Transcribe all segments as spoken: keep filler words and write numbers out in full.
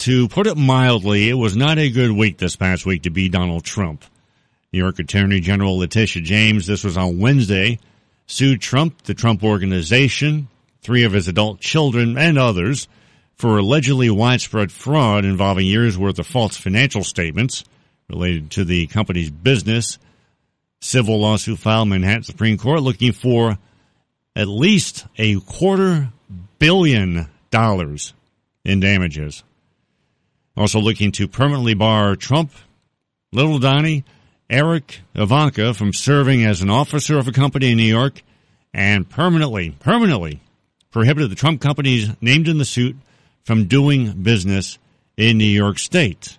to put it mildly, it was not a good week this past week to be Donald Trump. New York Attorney General Letitia James, this was on Wednesday, sued Trump, the Trump Organization, three of his adult children, and others for allegedly widespread fraud involving years' worth of false financial statements related to the company's business. Civil lawsuit filed in Manhattan Supreme Court looking for at least a quarter billion dollars in damages. Also looking to permanently bar Trump, Little Donnie, Eric, Ivanka from serving as an officer of a company in New York, and permanently, permanently prohibited the Trump companies named in the suit from doing business in New York State.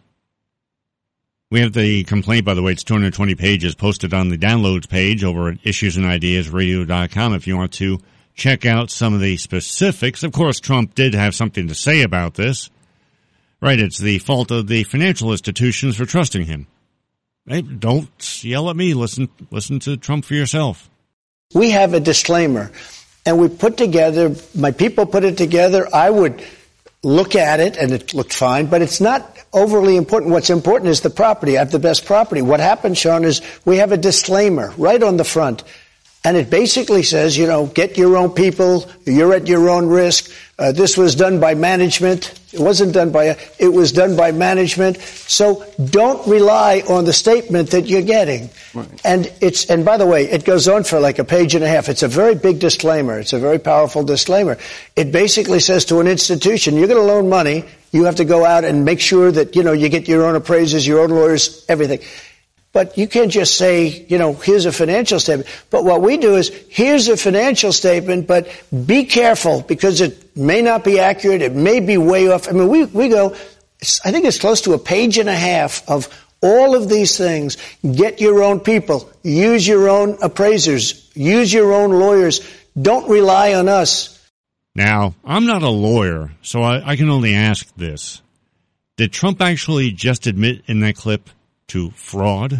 We have the complaint, by the way, it's two hundred twenty pages, posted on the downloads page over at issues and ideas radio dot com if you want to check out some of the specifics. Of course, Trump did have something to say about this. Right, it's the fault of the financial institutions for trusting him. Hey, don't yell at me. Listen, listen to Trump for yourself. We have a disclaimer, and we put together, my people put it together. I would look at it, and it looked fine, but it's not overly important. What's important is the property. I have the best property. What happened, Sean, is we have a disclaimer right on the front, and it basically says, you know, get your own people. You're at your own risk. Uh, this was done by management. It wasn't done by, it was done by management. So don't rely on the statement that you're getting. Right. And it's, and by the way, it goes on for like a page and a half. It's a very big disclaimer. It's a very powerful disclaimer. It basically says to an institution, you're going to loan money. You have to go out and make sure that, you know, you get your own appraisers, your own lawyers, everything. But you can't just say, you know, here's a financial statement. But what we do is, here's a financial statement, but be careful because it may not be accurate. It may be way off. I mean, we, we go, I think it's close to a page and a half of all of these things. Get your own people. Use your own appraisers. Use your own lawyers. Don't rely on us. Now, I'm not a lawyer, so I, I can only ask this. Did Trump actually just admit in that clip to fraud?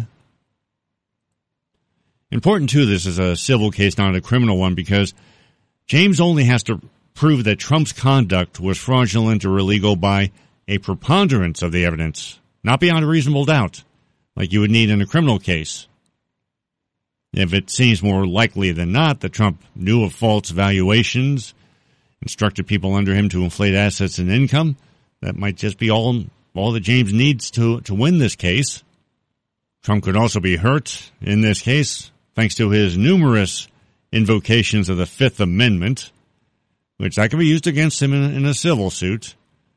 Important, too, this is a civil case, not a criminal one, because James only has to prove that Trump's conduct was fraudulent or illegal by a preponderance of the evidence, not beyond a reasonable doubt, like you would need in a criminal case. If it seems more likely than not that Trump knew of false valuations, instructed people under him to inflate assets and income, that might just be all, all that James needs to, to win this case. Trump could also be hurt in this case thanks to his numerous invocations of the Fifth Amendment, which that can be used against him in, in a civil suit.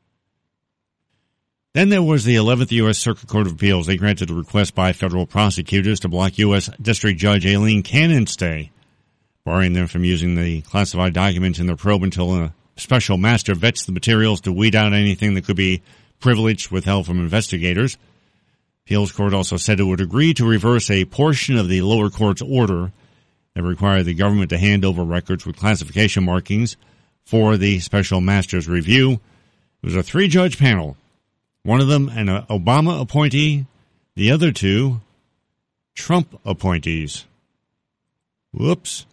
Then there was the eleventh U S Circuit Court of Appeals. They granted a request by federal prosecutors to block U S District Judge Aileen Cannon's stay, barring them from using the classified documents in their probe until a special master vets the materials to weed out anything that could be privileged, withheld from investigators. Appeals Court also said it would agree to reverse a portion of the lower court's order that required the government to hand over records with classification markings for the special master's review. It was a three-judge panel. One of them an Obama appointee, the other two Trump appointees. Whoops.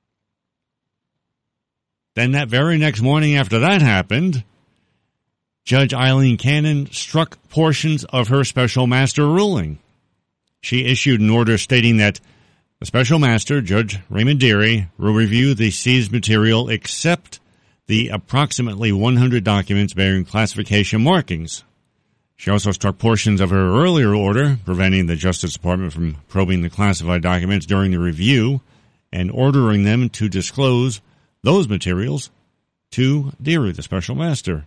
Then that very next morning after that happened, Judge Aileen Cannon struck portions of her special master ruling. She issued an order stating that the special master, Judge Raymond Dearie, will review the seized material except the approximately one hundred documents bearing classification markings. She also struck portions of her earlier order, preventing the Justice Department from probing the classified documents during the review and ordering them to disclose those materials to Dearie, the special master.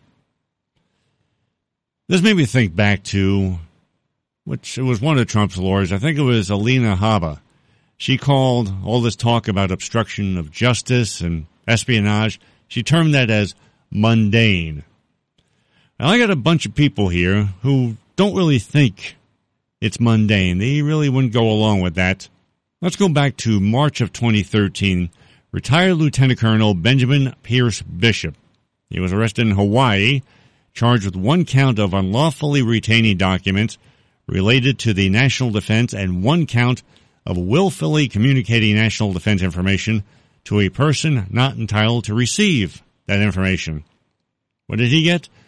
This made me think back to, which it was one of Trump's lawyers, I think it was Alina Habba. She called all this talk about obstruction of justice and espionage, she termed that as mundane. Now, I got a bunch of people here who don't really think it's mundane. They really wouldn't go along with that. Let's go back to March of twenty thirteen. Retired Lieutenant Colonel Benjamin Pierce Bishop. He was arrested in Hawaii, charged with one count of unlawfully retaining documents related to the national defense and one count of willfully communicating national defense information to a person not entitled to receive that information. What did he get?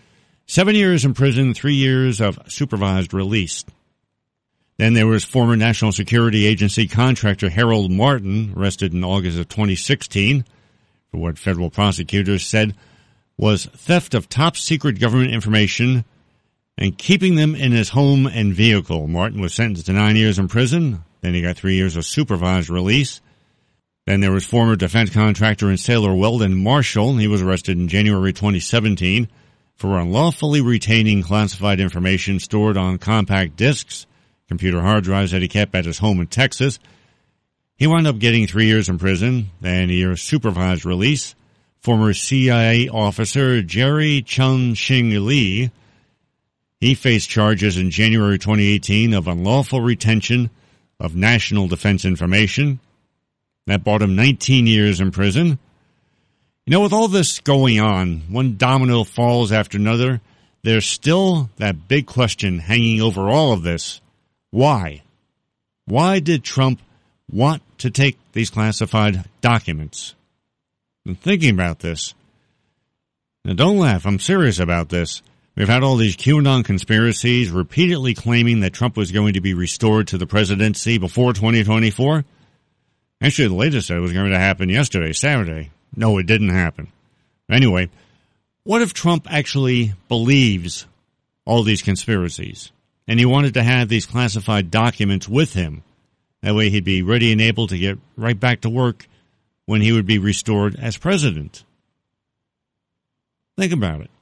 Seven years in prison, three years of supervised release. Then there was former National Security Agency contractor Harold Martin, arrested in August of twenty sixteen for what federal prosecutors said was theft of top-secret government information and keeping them in his home and vehicle. Martin was sentenced to nine years in prison. Then he got three years of supervised release. Then there was former defense contractor and sailor Weldon Marshall. He was arrested in January twenty seventeen for unlawfully retaining classified information stored on compact discs, computer hard drives that he kept at his home in Texas. He wound up getting three years in prison and a year of supervised release. Former C I A officer Jerry Chung-Shing Lee, he faced charges in January twenty eighteen of unlawful retention of national defense information. That bought him nineteen years in prison. You know, with all this going on, one domino falls after another, there's still that big question hanging over all of this. Why? Why did Trump want to take these classified documents? I'm thinking about this. Now, don't laugh. I'm serious about this. We've had all these QAnon conspiracies repeatedly claiming that Trump was going to be restored to the presidency before twenty twenty-four. Actually, the latest said it was going to happen yesterday, Saturday. No, it didn't happen. Anyway, what if Trump actually believes all these conspiracies and he wanted to have these classified documents with him? That way he'd be ready and able to get right back to work when he would be restored as president. Think about it.